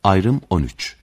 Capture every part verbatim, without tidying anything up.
Ayrım on üç.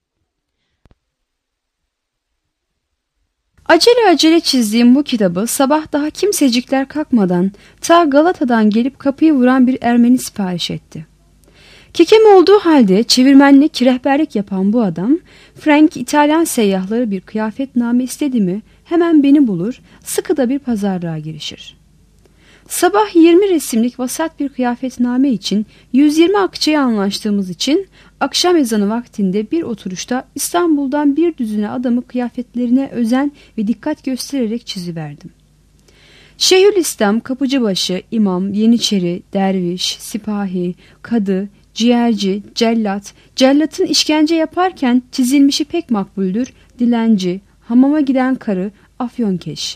Acele acele çizdiğim bu kitabı sabah daha kimsecikler kalkmadan ta Galata'dan gelip kapıyı vuran bir Ermeni sipariş etti. Kekem olduğu halde çevirmenlik, rehberlik yapan bu adam, Frank İtalyan seyyahları bir kıyafetname istedi mi hemen beni bulur, sıkı da bir pazarlığa girişir. Sabah yirmi resimlik vasat bir kıyafetname için yüz yirmi akçeye anlaştığımız için akşam ezanı vaktinde bir oturuşta İstanbul'dan bir düzine adamı kıyafetlerine özen ve dikkat göstererek çiziverdim. Şeyhülislam, kapıcıbaşı, imam, yeniçeri, derviş, sipahi, kadı, ciğerci, cellat, cellatın işkence yaparken çizilmişi pek makbuldür, dilenci, hamama giden karı, afyonkeş.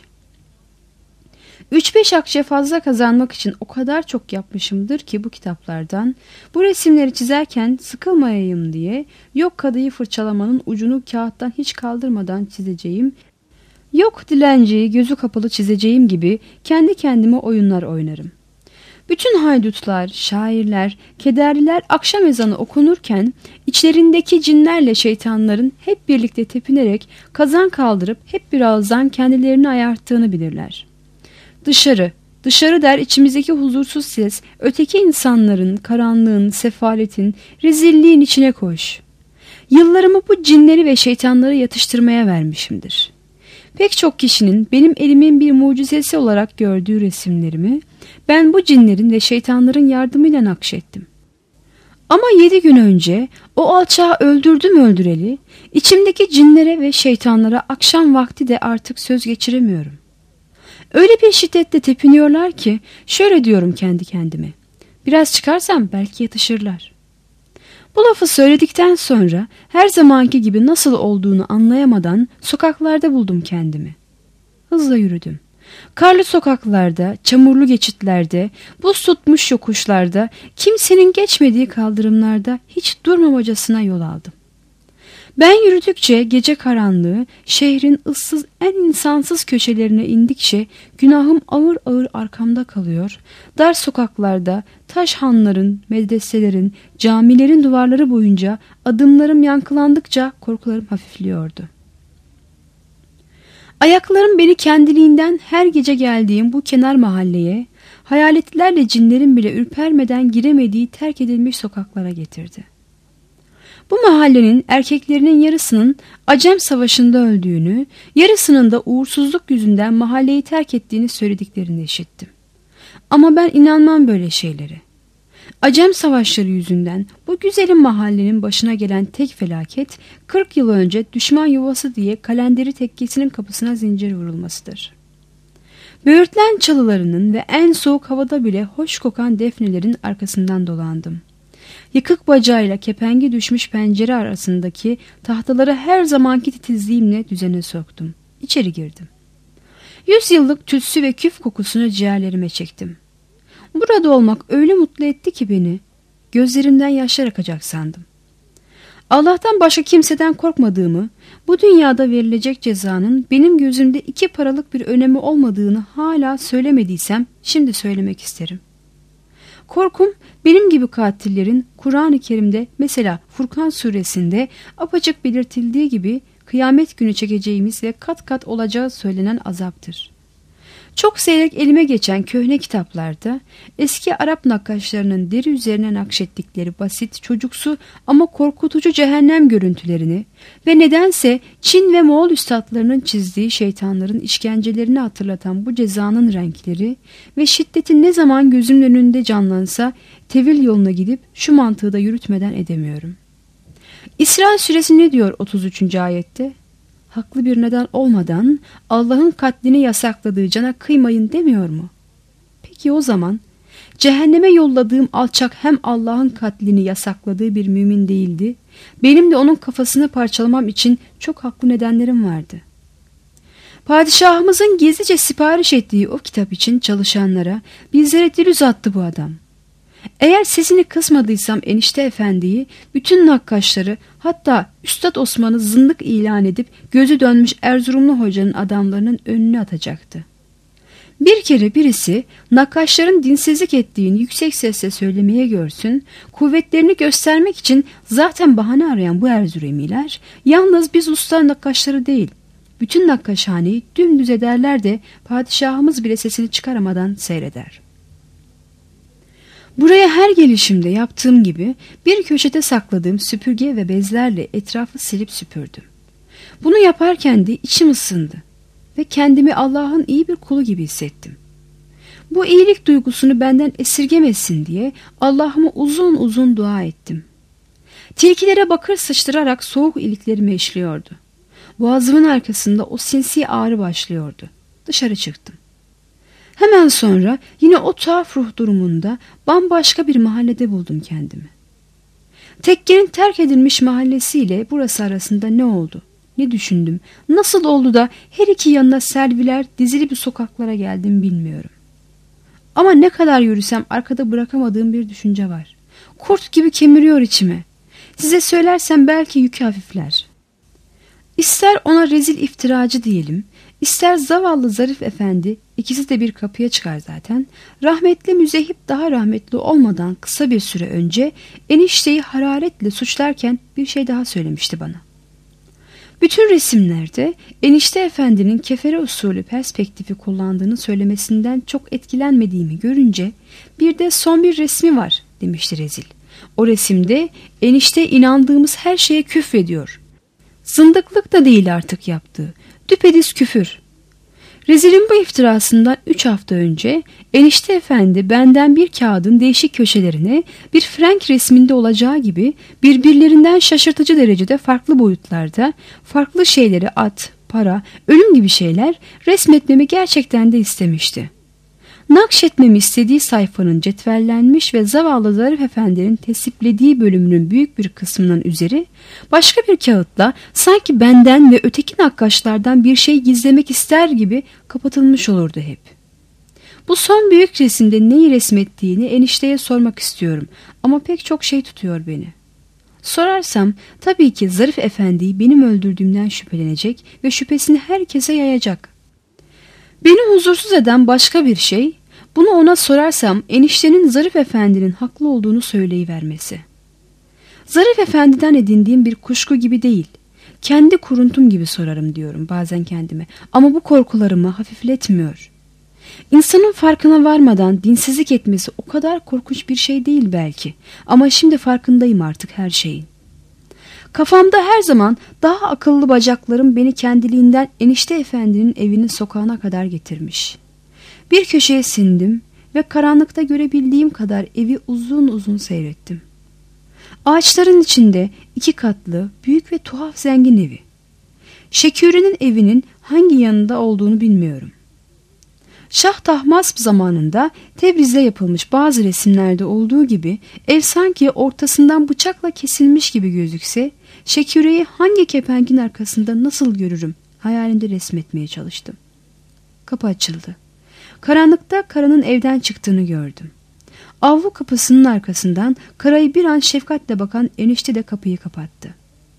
Üç beş akçe fazla kazanmak için o kadar çok yapmışımdır ki bu kitaplardan, bu resimleri çizerken sıkılmayayım diye, yok kadıyı fırçalamanın ucunu kağıttan hiç kaldırmadan çizeceğim, yok dilenciyi gözü kapalı çizeceğim gibi kendi kendime oyunlar oynarım. Bütün haydutlar, şairler, kederliler akşam ezanı okunurken içlerindeki cinlerle şeytanların hep birlikte tepinerek kazan kaldırıp hep bir ağızdan kendilerini ayarttığını bilirler. Dışarı, dışarı der içimizdeki huzursuz ses, öteki insanların, karanlığın, sefaletin, rezilliğin içine koş. Yıllarımı bu cinleri ve şeytanları yatıştırmaya vermişimdir. Pek çok kişinin benim elimin bir mucizesi olarak gördüğü resimlerimi ben bu cinlerin ve şeytanların yardımıyla nakşettim. Ama yedi gün önce o alçağı öldürdüm öldüreli, içimdeki cinlere ve şeytanlara akşam vakti de artık söz geçiremiyorum. Öyle bir şiddetle tepiniyorlar ki şöyle diyorum kendi kendime, biraz çıkarsam belki yatışırlar. Bu lafı söyledikten sonra her zamanki gibi nasıl olduğunu anlayamadan sokaklarda buldum kendimi. Hızla yürüdüm. Karlı sokaklarda, çamurlu geçitlerde, buz tutmuş yokuşlarda, kimsenin geçmediği kaldırımlarda hiç durmamacasına yol aldım. Ben yürüdükçe gece karanlığı, şehrin ıssız en insansız köşelerine indikçe günahım ağır ağır arkamda kalıyor, dar sokaklarda, taş hanların, medreselerin, camilerin duvarları boyunca adımlarım yankılandıkça korkularım hafifliyordu. Ayaklarım beni kendiliğinden her gece geldiğim bu kenar mahalleye, hayaletlerle cinlerin bile ürpermeden giremediği terk edilmiş sokaklara getirdi. Bu mahallenin erkeklerinin yarısının Acem Savaşı'nda öldüğünü, yarısının da uğursuzluk yüzünden mahalleyi terk ettiğini söylediklerini işittim. Ama ben inanmam böyle şeylere. Acem Savaşları yüzünden bu güzelim mahallenin başına gelen tek felaket, kırk yıl önce düşman yuvası diye Kalenderi tekkesinin kapısına zincir vurulmasıdır. Böğürtlen çalılarının ve en soğuk havada bile hoş kokan defnelerin arkasından dolandım. Yıkık bacağıyla kepengi düşmüş pencere arasındaki tahtaları her zamanki titizliğimle düzene soktum. İçeri girdim. Yüz yıllık tütsü ve küf kokusunu ciğerlerime çektim. Burada olmak öyle mutlu etti ki beni, gözlerimden yaşlar akacak sandım. Allah'tan başka kimseden korkmadığımı, bu dünyada verilecek cezanın benim gözümde iki paralık bir önemi olmadığını hala söylemediysem şimdi söylemek isterim. Korkum benim gibi katillerin Kur'an-ı Kerim'de mesela Furkan suresinde apaçık belirtildiği gibi kıyamet günü çekeceğimiz ve kat kat olacağı söylenen azaptır. Çok seyrek elime geçen köhne kitaplarda eski Arap nakkaşlarının deri üzerine nakşettikleri basit, çocuksu ama korkutucu cehennem görüntülerini ve nedense Çin ve Moğol üstadlarının çizdiği şeytanların işkencelerini hatırlatan bu cezanın renkleri ve şiddeti ne zaman gözümün önünde canlansa tevil yoluna gidip şu mantığı da yürütmeden edemiyorum. İsra suresi ne diyor otuz üçüncü ayette? Haklı bir neden olmadan Allah'ın katlini yasakladığı cana kıymayın demiyor mu? Peki o zaman cehenneme yolladığım alçak hem Allah'ın katlini yasakladığı bir mümin değildi, benim de onun kafasını parçalamam için çok haklı nedenlerim vardı. Padişahımızın gizlice sipariş ettiği o kitap için çalışanlara bizlere dil uzattı bu adam. Eğer sesini kısmadıysam enişte efendiyi, bütün nakkaşları, hatta Üstad Osman'ı zındık ilan edip gözü dönmüş Erzurumlu hocanın adamlarının önüne atacaktı. Bir kere birisi nakkaşların dinsizlik ettiğini yüksek sesle söylemeye görsün, kuvvetlerini göstermek için zaten bahane arayan bu Erzuremiler yalnız biz usta nakkaşları değil, bütün nakkaşhaneyi dümdüz ederler de padişahımız bile sesini çıkaramadan seyreder. Buraya her gelişimde yaptığım gibi bir köşede sakladığım süpürge ve bezlerle etrafı silip süpürdüm. Bunu yaparken de içim ısındı ve kendimi Allah'ın iyi bir kulu gibi hissettim. Bu iyilik duygusunu benden esirgemesin diye Allah'ıma uzun uzun dua ettim. Tilkilere bakır sıçtırarak soğuk iliklerimi eşliyordu. Boğazımın arkasında o sinsi ağrı başlıyordu. Dışarı çıktım. Hemen sonra yine o tuhaf ruh durumunda bambaşka bir mahallede buldum kendimi. Tekkenin terk edilmiş mahallesiyle burası arasında ne oldu? Ne düşündüm? Nasıl oldu da her iki yanına serviler dizili bir sokaklara geldim bilmiyorum. Ama ne kadar yürüsem arkada bırakamadığım bir düşünce var. Kurt gibi kemiriyor içime. Size söylersem belki yükü hafifler. İster ona rezil iftiracı diyelim, ister zavallı Zarif Efendi, ikisi de bir kapıya çıkar zaten, rahmetli Müzehip daha rahmetli olmadan kısa bir süre önce enişteyi hararetle suçlarken bir şey daha söylemişti bana. Bütün resimlerde enişte efendinin kefere usulü perspektifi kullandığını söylemesinden çok etkilenmediğimi görünce bir de son bir resmi var demişti rezil. O resimde enişte inandığımız her şeye küfrediyor. Zındıklık da değil artık yaptığı. Düpedüz küfür. Rezil'in bu iftirasından üç hafta önce enişte efendi benden bir kağıdın değişik köşelerine bir Frank resminde olacağı gibi birbirlerinden şaşırtıcı derecede farklı boyutlarda farklı şeyleri at, para, ölüm gibi şeyler resmetmemi gerçekten de istemişti. Nakşetmemi istediği sayfanın cetvellenmiş ve zavallı Zarif Efendi'nin tesiplediği bölümünün büyük bir kısmının üzeri başka bir kağıtla sanki benden ve öteki nakkaşlardan bir şey gizlemek ister gibi kapatılmış olurdu hep. Bu son büyük resimde neyi resmettiğini enişteye sormak istiyorum ama pek çok şey tutuyor beni. Sorarsam tabii ki Zarif Efendi'yi benim öldürdüğümden şüphelenecek ve şüphesini herkese yayacak. Beni huzursuz eden başka bir şey, bunu ona sorarsam eniştenin Zarif Efendi'nin haklı olduğunu söyleyivermesi. Zarif Efendi'den edindiğim bir kuşku gibi değil, kendi kuruntum gibi sorarım diyorum bazen kendime ama bu korkularımı hafifletmiyor. İnsanın farkına varmadan dinsizlik etmesi o kadar korkunç bir şey değil belki ama şimdi farkındayım artık her şeyin. Kafamda her zaman daha akıllı bacaklarım beni kendiliğinden enişte efendinin evinin sokağına kadar getirmiş. Bir köşeye sindim ve karanlıkta görebildiğim kadar evi uzun uzun seyrettim. Ağaçların içinde iki katlı, büyük ve tuhaf zengin evi. Şeküri'nin evinin hangi yanında olduğunu bilmiyorum. Şah Tahmasp zamanında Tebriz'de yapılmış bazı resimlerde olduğu gibi ev sanki ortasından bıçakla kesilmiş gibi gözükse, Şeküre'yi hangi kepengin arkasında nasıl görürüm hayalimde resmetmeye çalıştım. Kapı açıldı. Karanlıkta Kara'nın evden çıktığını gördüm. Avlu kapısının arkasından Kara'yı bir an şefkatle bakan enişte de kapıyı kapattı.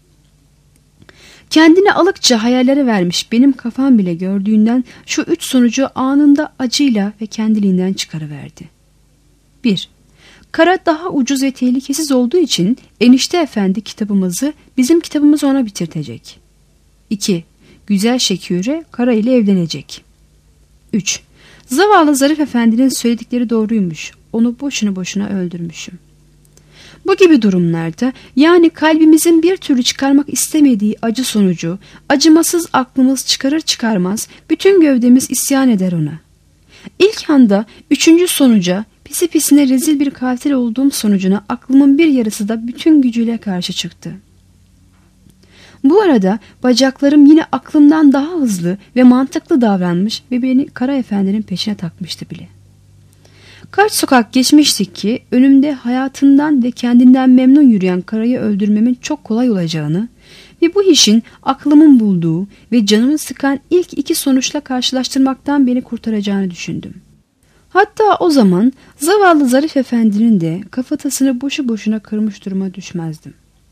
Kendini alıkça hayallere vermiş benim kafam bile gördüğünden şu üç sonucu anında acıyla ve kendiliğinden çıkarıverdi. bir. Kara daha ucuz ve tehlikesiz olduğu için enişte efendi kitabımızı bizim kitabımızı ona bitirtecek. iki. Güzel Şeküre Kara ile evlenecek. üç. Zavallı Zarif Efendi'nin söyledikleri doğruymuş. Onu boşuna boşuna öldürmüşüm. Bu gibi durumlarda yani kalbimizin bir türlü çıkarmak istemediği acı sonucu acımasız aklımız çıkarır çıkarmaz bütün gövdemiz isyan eder ona. İlk anda üçüncü sonuca pisi pisine rezil bir katil olduğum sonucuna aklımın bir yarısı da bütün gücüyle karşı çıktı. Bu arada bacaklarım yine aklımdan daha hızlı ve mantıklı davranmış ve beni Kara Efendi'nin peşine takmıştı bile. Kaç sokak geçmiştik ki önümde hayatından ve kendinden memnun yürüyen Kara'yı öldürmemin çok kolay olacağını ve bu işin aklımın bulduğu ve canımı sıkan ilk iki sonuçla karşılaştırmaktan beni kurtaracağını düşündüm. Hatta o zaman zavallı Zarif Efendi'nin de kafatasını boşu boşuna kırmış duruma düşmezdim.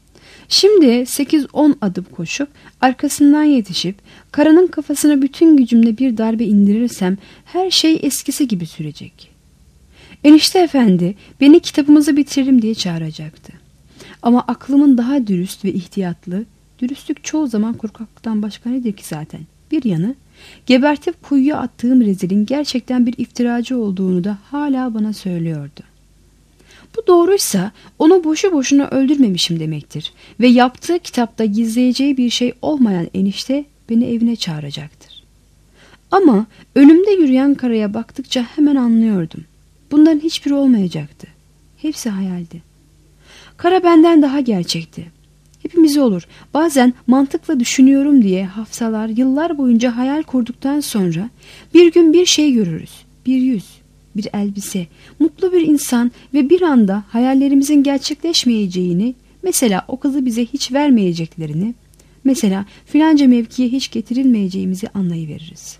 Şimdi sekiz on adım koşup arkasından yetişip karanın kafasına bütün gücümle bir darbe indirirsem her şey eskisi gibi sürecek. Enişte efendi beni kitabımızı bitirelim diye çağıracaktı. Ama aklımın daha dürüst ve ihtiyatlı, dürüstlük çoğu zaman korkaklıktan başka nedir ki zaten, bir yanı, gebertip kuyuya attığım rezilin gerçekten bir iftiracı olduğunu da hala bana söylüyordu. Bu doğruysa onu boşu boşuna öldürmemişim demektir ve yaptığı kitapta gizleyeceği bir şey olmayan enişte beni evine çağıracaktır. Ama önümde yürüyen karaya baktıkça hemen anlıyordum. Bunların hiçbiri olmayacaktı. Hepsi hayaldi. Kara benden daha gerçekti. Hepimize olur. Bazen mantıkla düşünüyorum diye haftalar, yıllar boyunca hayal kurduktan sonra bir gün bir şey görürüz. Bir yüz, bir elbise, mutlu bir insan ve bir anda hayallerimizin gerçekleşmeyeceğini, mesela o kızı bize hiç vermeyeceklerini, mesela filanca mevkiye hiç getirilmeyeceğimizi anlayıveririz.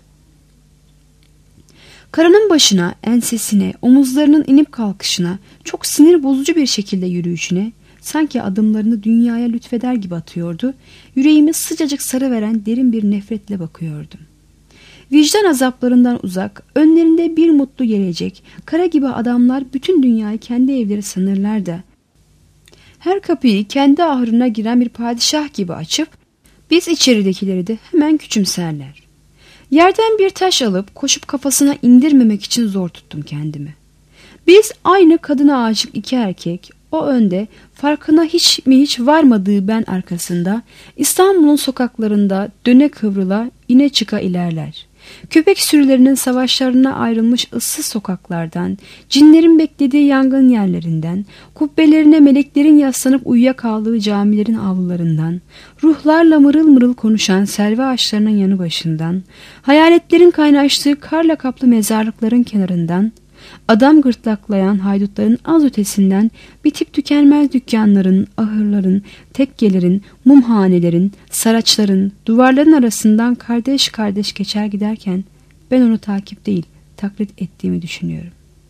Karanın başına, ensesine, omuzlarının inip kalkışına, çok sinir bozucu bir şekilde yürüyüşüne, sanki adımlarını dünyaya lütfeder gibi atıyordu, yüreğimi sıcacık sarıveren derin bir nefretle bakıyordum. Vicdan azaplarından uzak, önlerinde bir mutlu gelecek, kara gibi adamlar bütün dünyayı kendi evleri sanırlar da, her kapıyı kendi ahırına giren bir padişah gibi açıp, biz içeridekileri de hemen küçümserler. Yerden bir taş alıp koşup kafasına indirmemek için zor tuttum kendimi. Biz aynı kadına aşık iki erkek, o önde, farkına hiç mi hiç varmadığı ben arkasında, İstanbul'un sokaklarında döne kıvrıla, ine çıka ilerler. Köpek sürülerinin savaşlarına ayrılmış ıssız sokaklardan, cinlerin beklediği yangın yerlerinden, kubbelerine meleklerin yaslanıp uyuyakaldığı camilerin avlularından, ruhlarla mırıl mırıl konuşan selvi ağaçlarının yanı başından, hayaletlerin kaynaştığı karla kaplı mezarlıkların kenarından, adam gırtlaklayan haydutların az ötesinden bitip tükenmez dükkanların, ahırların, tekkelerin, mumhanelerin, saraçların, duvarların arasından kardeş kardeş geçer giderken ben onu takip değil, taklit ettiğimi düşünüyorum.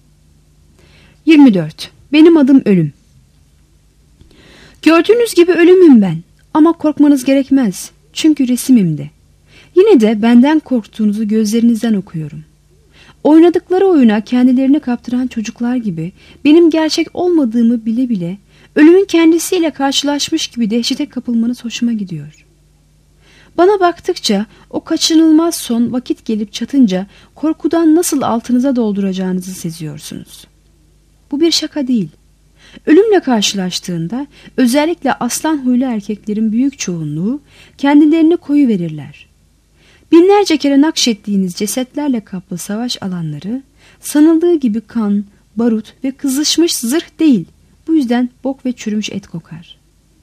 yirmi dört. Benim adım Ölüm. Gördüğünüz gibi ölümüm ben ama korkmanız gerekmez çünkü resimimde. Yine de benden korktuğunuzu gözlerinizden okuyorum. Oynadıkları oyuna kendilerini kaptıran çocuklar gibi benim gerçek olmadığımı bile bile ölümün kendisiyle karşılaşmış gibi dehşete kapılmanız hoşuma gidiyor. Bana baktıkça o kaçınılmaz son vakit gelip çatınca korkudan nasıl altınıza dolduracağınızı seziyorsunuz. Bu bir şaka değil. Ölümle karşılaştığında özellikle aslan huylu erkeklerin büyük çoğunluğu kendilerini koyuverirler. Binlerce kere nakşettiğiniz cesetlerle kaplı savaş alanları sanıldığı gibi kan, barut ve kızışmış zırh değil. Bu yüzden bok ve çürümüş et kokar.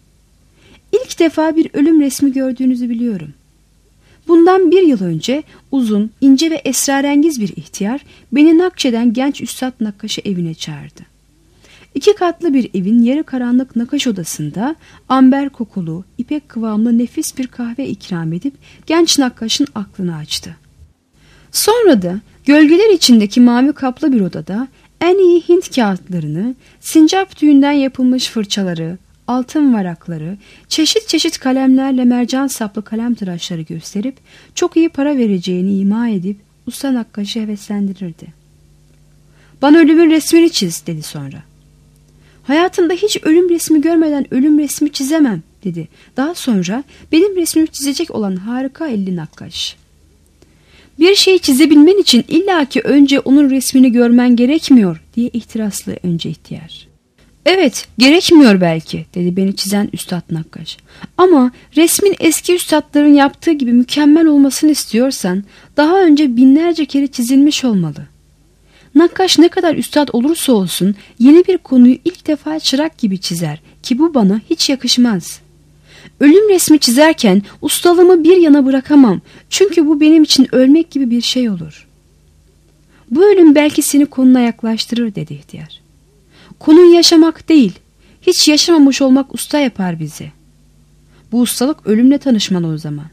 İlk defa bir ölüm resmi gördüğünüzü biliyorum. Bundan bir yıl önce uzun, ince ve esrarengiz bir ihtiyar beni nakşeden genç üstad nakkaşı evine çağırdı. İki katlı bir evin yarı karanlık nakış odasında amber kokulu, ipek kıvamlı nefis bir kahve ikram edip genç nakkaşın aklını açtı. Sonra da gölgeler içindeki mavi kaplı bir odada en iyi Hint kağıtlarını, sincap tüyünden yapılmış fırçaları, altın varakları, çeşit çeşit kalemlerle mercan saplı kalem tıraşları gösterip çok iyi para vereceğini ima edip usta nakkaşı heveslendirirdi. "Bana ölümün resmini çiz," dedi sonra. "Hayatımda hiç ölüm resmi görmeden ölüm resmi çizemem," dedi. Daha sonra benim resmimi çizecek olan harika elli nakkaş. "Bir şeyi çizebilmen için illaki önce onun resmini görmen gerekmiyor," diye ihtiraslı önce ihtiyar. "Evet, gerekmiyor belki," dedi beni çizen üstad nakkaş. "Ama resmin eski üstadların yaptığı gibi mükemmel olmasını istiyorsan daha önce binlerce kere çizilmiş olmalı. Nakkaş ne kadar üstad olursa olsun yeni bir konuyu ilk defa çırak gibi çizer ki bu bana hiç yakışmaz. Ölüm resmi çizerken ustalığımı bir yana bırakamam çünkü bu benim için ölmek gibi bir şey olur." "Bu ölüm belki seni konuna yaklaştırır," dedi ihtiyar. "Konun yaşamak değil, hiç yaşamamış olmak usta yapar bizi. Bu ustalık ölümle tanışmalı o zaman."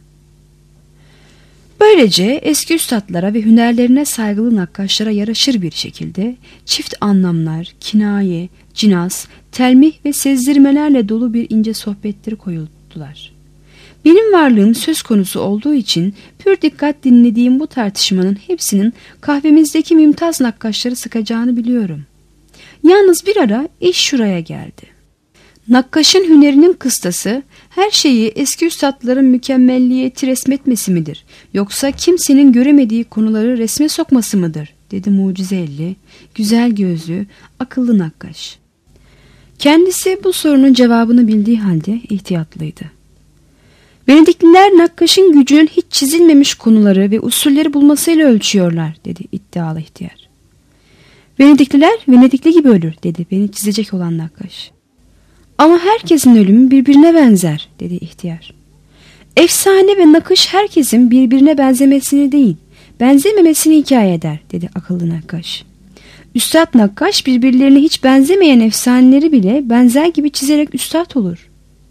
Böylece eski üstadlara ve hünerlerine saygılı nakkaşlara yaraşır bir şekilde çift anlamlar, kinaye, cinas, telmih ve sezdirmelerle dolu bir ince sohbetleri koyuldular. Benim varlığım söz konusu olduğu için pür dikkat dinlediğim bu tartışmanın hepsinin kahvemizdeki mümtaz nakkaşları sıkacağını biliyorum. Yalnız bir ara iş şuraya geldi. Nakkaşın hünerinin kıstası her şeyi eski üstadların mükemmelliyeti resmetmesi midir? Yoksa kimsenin göremediği konuları resme sokması mıdır? Dedi mucize elli, güzel gözlü, akıllı nakkaş. Kendisi bu sorunun cevabını bildiği halde ihtiyatlıydı. Venedikliler nakkaşın gücünün hiç çizilmemiş konuları ve usulleri bulmasıyla ölçüyorlar, dedi iddialı ihtiyar. Venedikliler Venedikli gibi ölür, dedi beni çizecek olan nakkaş. Ama herkesin ölümü birbirine benzer, dedi ihtiyar. Efsane ve nakış herkesin birbirine benzemesini değil, benzememesini hikaye eder, dedi akıllı nakkaş. Üstad nakkaş birbirlerine hiç benzemeyen efsaneleri bile benzer gibi çizerek üstad olur.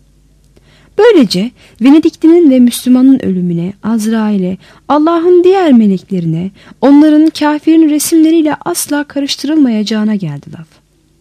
Böylece Venediklinin ve Müslümanın ölümüne, Azrail'e, Allah'ın diğer meleklerine, onların kafirin resimleriyle asla karıştırılmayacağına geldi laf.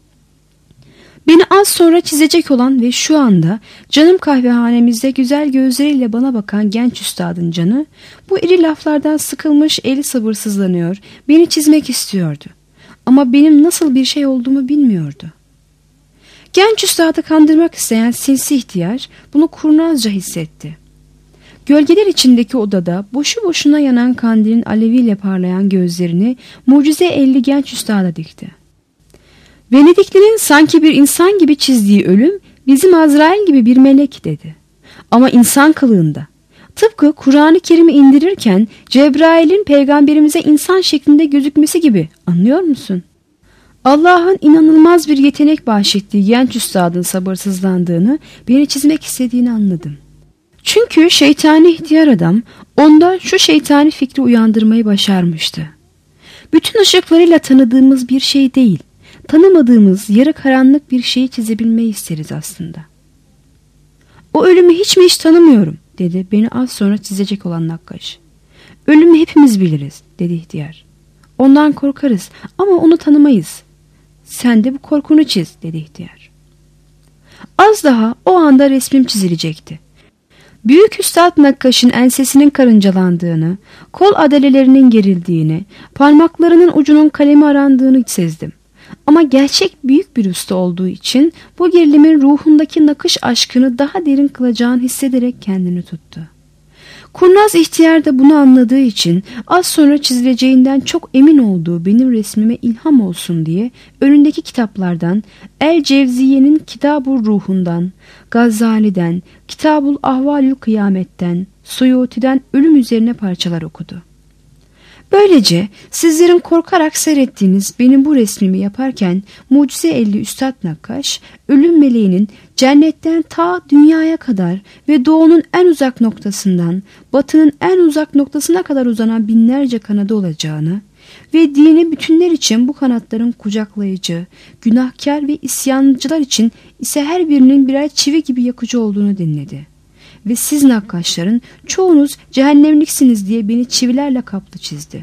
Beni az sonra çizecek olan ve şu anda canım kahvehanemizde güzel gözleriyle bana bakan genç üstadın canı, bu iri laflardan sıkılmış, eli sabırsızlanıyor, beni çizmek istiyordu. Ama benim nasıl bir şey olduğumu bilmiyordu. Genç üstadı kandırmak isteyen sinsi ihtiyar bunu kurnazca hissetti. Gölgeler içindeki odada boşu boşuna yanan kandilin aleviyle parlayan gözlerini mucize elli genç üstada dikti. Venediklinin sanki bir insan gibi çizdiği ölüm bizim Azrail gibi bir melek, dedi. Ama insan kılığında. Tıpkı Kur'an-ı Kerim'i indirirken Cebrail'in peygamberimize insan şeklinde gözükmesi gibi, anlıyor musun? Allah'ın inanılmaz bir yetenek bahşettiği genç üstadın sabırsızlandığını, beni çizmek istediğini anladım. Çünkü şeytani ihtiyar adam onda şu şeytani fikri uyandırmayı başarmıştı. Bütün ışıklarıyla tanıdığımız bir şey değil, tanımadığımız yarı karanlık bir şeyi çizebilmeyi isteriz aslında. O ölümü hiç mi hiç tanımıyorum, dedi beni az sonra çizecek olan nakkaş. Ölümü hepimiz biliriz, dedi ihtiyar. Ondan korkarız ama onu tanımayız. Sen de bu korkunu çiz, dedi ihtiyar. Az daha o anda resmim çizilecekti. Büyük üstad nakkaşın ensesinin karıncalandığını, kol adalelerinin gerildiğini, parmaklarının ucunun kalemi arandığını sezdim. Ama gerçek büyük bir usta olduğu için bu gerilimin ruhundaki nakış aşkını daha derin kılacağını hissederek kendini tuttu. Kurnaz ihtiyar da bunu anladığı için az sonra çizileceğinden çok emin olduğu benim resmime ilham olsun diye önündeki kitaplardan El Cevziye'nin Kitab-ı Ruhundan, Gazali'den, Kitab-ül Ahvalül Kıyamet'ten, Suyuti'den ölüm üzerine parçalar okudu. Böylece sizlerin korkarak seyrettiğiniz benim bu resmimi yaparken mucize elli üstad nakkaş, ölüm meleğinin cennetten ta dünyaya kadar ve doğunun en uzak noktasından batının en uzak noktasına kadar uzanan binlerce kanadı olacağını ve dini bütünler için bu kanatların kucaklayıcı, günahkar ve isyancılar için ise her birinin birer çivi gibi yakıcı olduğunu dinledi. Ve siz nakkaşların çoğunuz cehennemliksiniz diye beni çivilerle kaplı çizdi.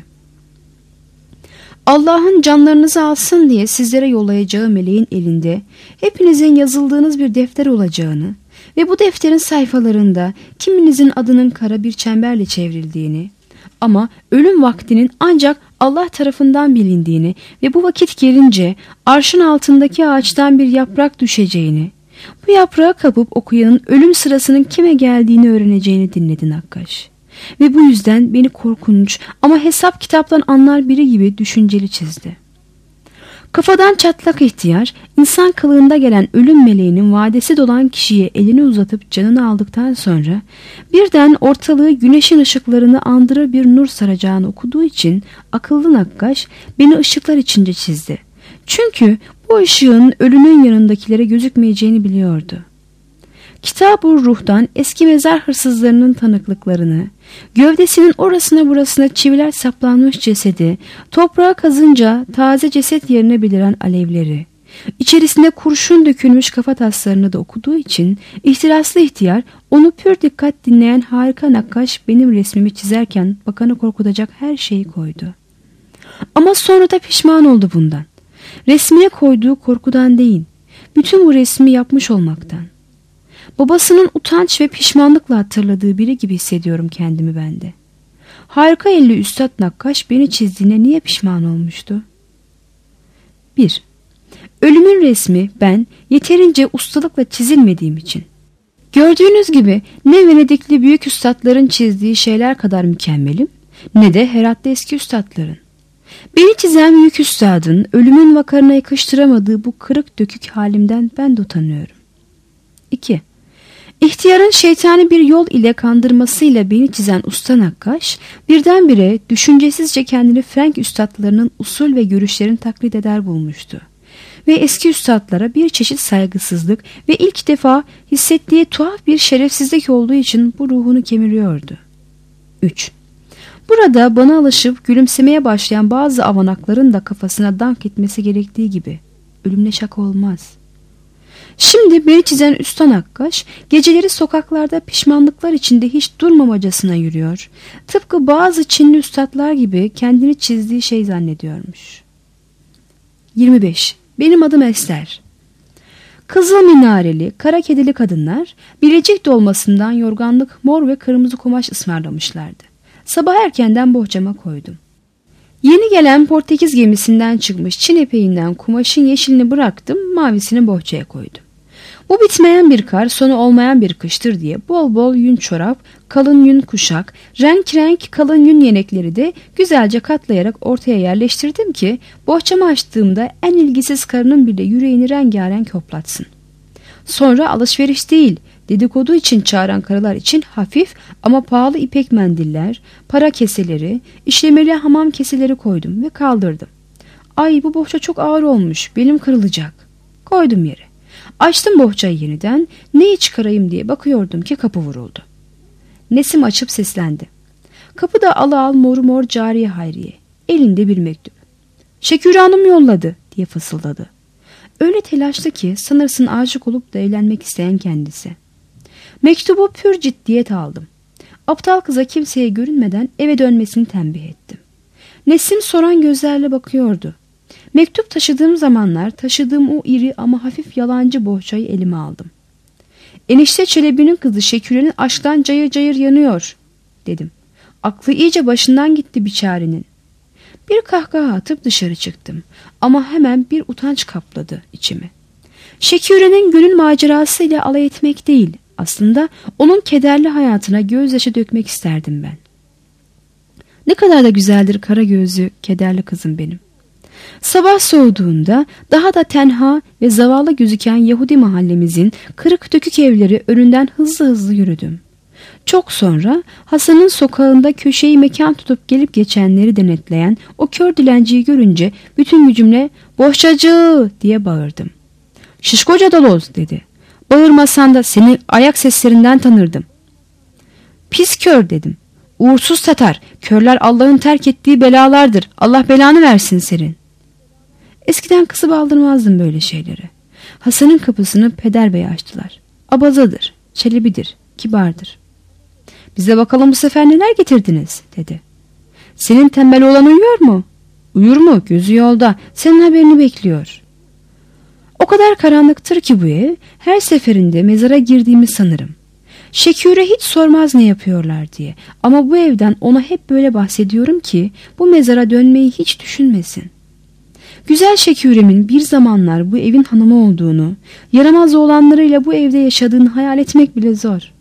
Allah'ın canlarınızı alsın diye sizlere yollayacağı meleğin elinde hepinizin yazıldığınız bir defter olacağını ve bu defterin sayfalarında kiminizin adının kara bir çemberle çevrildiğini ama ölüm vaktinin ancak Allah tarafından bilindiğini ve bu vakit gelince arşın altındaki ağaçtan bir yaprak düşeceğini, bu yaprağı kapıp okuyanın ölüm sırasının kime geldiğini öğreneceğini dinledi nakkaş. Ve bu yüzden beni korkunç ama hesap kitaptan anlar biri gibi düşünceli çizdi. Kafadan çatlak ihtiyar, insan kılığında gelen ölüm meleğinin vadesi dolan kişiye elini uzatıp canını aldıktan sonra birden ortalığı güneşin ışıklarını andırır bir nur saracağını okuduğu için akıllı nakkaş beni ışıklar içince çizdi. Çünkü bu ışığın ölünün yanındakilere gözükmeyeceğini biliyordu. Kitab-ı Ruh'dan eski mezar hırsızlarının tanıklıklarını, gövdesinin orasına burasına çiviler saplanmış cesedi, toprağa kazınca taze ceset yerine beliren alevleri, içerisine kurşun dökülmüş kafataslarını da okuduğu için ihtiraslı ihtiyar onu pür dikkat dinleyen harika nakkaş benim resmimi çizerken bakanı korkutacak her şeyi koydu. Ama sonra da pişman oldu bundan. Resmine koyduğu korkudan değil, bütün bu resmi yapmış olmaktan. Babasının utanç ve pişmanlıkla hatırladığı biri gibi hissediyorum kendimi bende. Harika elli üstad nakkaş beni çizdiğine niye pişman olmuştu? bir. Ölümün resmi ben yeterince ustalıkla çizilmediğim için. Gördüğünüz gibi ne Venedikli büyük üstadların çizdiği şeyler kadar mükemmelim, ne de Herat'ta eski üstadların. Beni çizen büyük üstadın ölümün vakarına yakıştıramadığı bu kırık dökük halimden ben de utanıyorum. iki. İhtiyarın şeytani bir yol ile kandırmasıyla beni çizen usta nakkaş, birdenbire düşüncesizce kendini Frank üstadlarının usul ve görüşlerini taklit eder bulmuştu. Ve eski üstadlara bir çeşit saygısızlık ve ilk defa hissettiği tuhaf bir şerefsizlik olduğu için bu ruhunu kemiriyordu. üç. Burada bana alışıp gülümsemeye başlayan bazı avanakların da kafasına dank etmesi gerektiği gibi ölümle şaka olmaz. Şimdi beni çizen usta nakkaş geceleri sokaklarda pişmanlıklar içinde hiç durmamacasına yürüyor. Tıpkı bazı Çinli üstadlar gibi kendini çizdiği şey zannediyormuş. yirmi beş. Benim adım Ester. Kızıl minareli, kara kedili kadınlar Bilecik dolmasından yorganlık, mor ve kırmızı kumaş ısmarlamışlardı. Sabah erkenden bohçama koydum. Yeni gelen Portekiz gemisinden çıkmış Çin epeğinden kumaşın yeşilini bıraktım, mavisini bohçaya koydum. Bu bitmeyen bir kar, sonu olmayan bir kıştır diye bol bol yün çorap, kalın yün kuşak, renk renk kalın yün yelekleri de güzelce katlayarak ortaya yerleştirdim ki bohçamı açtığımda en ilgisiz karının bile yüreğini rengarenk hoplatsın. Sonra alışveriş değil, dedikodu için çağıran karılar için hafif ama pahalı ipek mendiller, para keseleri, işlemeli hamam keseleri koydum ve kaldırdım. Ay bu bohça çok ağır olmuş, belim kırılacak. Koydum yere. Açtım bohçayı yeniden, neyi çıkarayım diye bakıyordum ki kapı vuruldu. Nesim açıp seslendi. Kapıda ala al mor mor cariye Hayriye, elinde bir mektup. Şekür Hanım yolladı diye fısıldadı. Öyle telaşlı ki sanırsın aşık olup da evlenmek isteyen kendisi. Mektubu pür ciddiyet aldım. Aptal kıza kimseye görünmeden eve dönmesini tembih ettim. Nesim soran gözlerle bakıyordu. Mektup taşıdığım zamanlar taşıdığım o iri ama hafif yalancı bohçayı elime aldım. Enişte Çelebi'nin kızı Şeküre'nin aşktan cayır cayır yanıyor dedim. Aklı iyice başından gitti biçarenin. Bir kahkaha atıp dışarı çıktım ama hemen bir utanç kapladı içimi. Şeküre'nin gönül macerasıyla alay etmek değil, aslında onun kederli hayatına gözyaşı dökmek isterdim ben. Ne kadar da güzeldir kara gözlü, kederli kızım benim. Sabah soğuduğunda daha da tenha ve zavallı gözüken Yahudi mahallemizin kırık dökük evleri önünden hızlı hızlı yürüdüm. Çok sonra Hasan'ın sokağında köşeyi mekan tutup gelip geçenleri denetleyen o kör dilenciyi görünce bütün gücümle "Bohçacı!" diye bağırdım. "Şişko cadaloz!" dedi. "Bağırmasan da seni ayak seslerinden tanırdım." "Pis kör!" dedim. "Uğursuz Tatar, körler Allah'ın terk ettiği belalardır. Allah belanı versin senin." Eskiden kızı aldırmazdım böyle şeyleri. Hasan'ın kapısını peder bey açtılar. Abazadır, Çelebidir, kibardır. "Bize bakalım bu sefer neler getirdiniz?" dedi. "Senin tembel olan uyuyor mu?" "Uyur mu? Gözü yolda. Senin haberini bekliyor." O kadar karanlıktır ki bu ev, her seferinde mezara girdiğimi sanırım. Şeküre hiç sormaz ne yapıyorlar diye. Ama bu evden ona hep böyle bahsediyorum ki bu mezara dönmeyi hiç düşünmesin. Güzel Şeküre'min bir zamanlar bu evin hanımı olduğunu, yaramaz oğlanlarıyla bu evde yaşadığını hayal etmek bile zor.